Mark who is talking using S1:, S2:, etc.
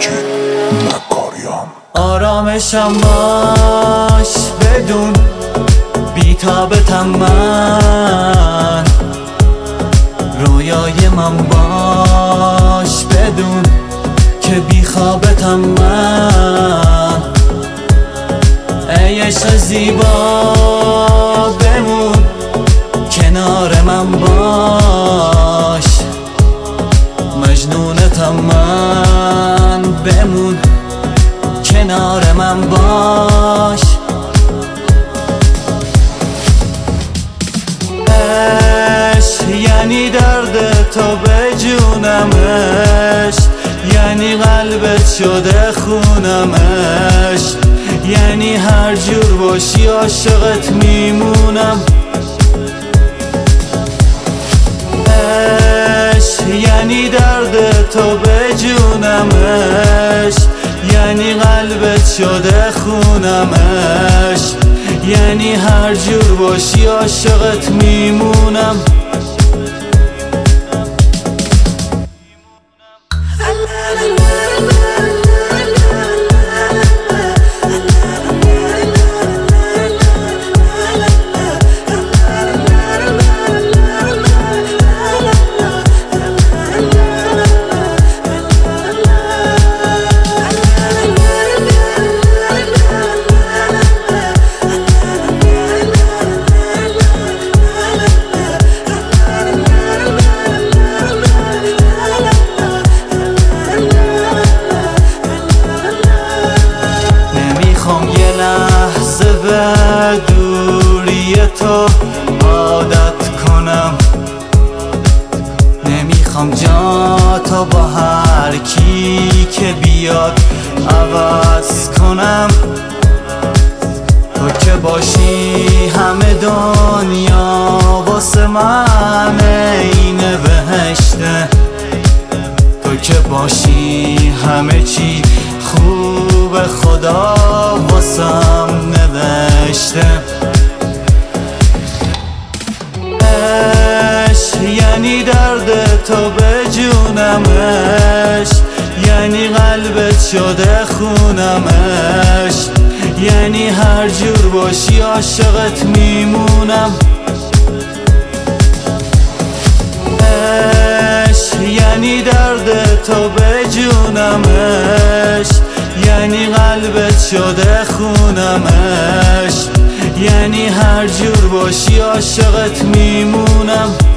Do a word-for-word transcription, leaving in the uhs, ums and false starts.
S1: مجید مکاریان.
S2: آرامشم باش بدون بی‌تابتم من، رویای من باش بدون که بیخوابتم من. ای عشق زیبا بمون کنار من باش، مجنونتم من بمون کنار من باش. عشق یعنی درد تو به جونمش، یعنی قلبت شده خونمش، یعنی هر جور باشی عاشقت میمونم. عشق یعنی درد تو به جونمش، یعنی قلبت شده خونمش، یعنی هر جور باشی عاشقت میمونم. دوری تو عادت کنم، نمیخوام جا تو با هر کی که بیاد عوض کنم. تو که باشی همه دنیا واسه من این بهشته، تو که باشی همه چی خوب خدا واسم نوشته. عشق یعنی درد تو به جونمش، یعنی قلبت شده خونمش، یعنی هر جور باشی عاشقت میمونم. عشق یعنی درد تو به جونمش، یعنی قلبت شده خونمش، یعنی هر جور باشی عاشقت میمونم.